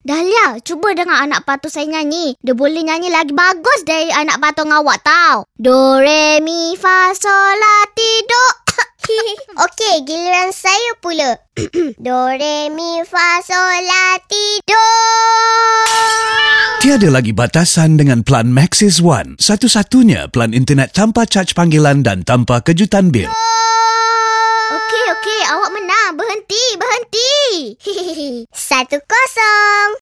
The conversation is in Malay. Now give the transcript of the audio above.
Dahlia, cuba dengar anak patung saya nyanyi. Dia boleh nyanyi lagi bagus dari anak patung awak tau. Do, re, mi, fa, sol, la, ti, do. Okey, giliran saya pula. Do, re, mi, fa, sol, la, ti, do. Tiada lagi batasan dengan plan Maxis One. Satu-satunya plan internet tanpa caj panggilan dan tanpa kejutan bil. Okey, awak menang. Berhenti. 1-0.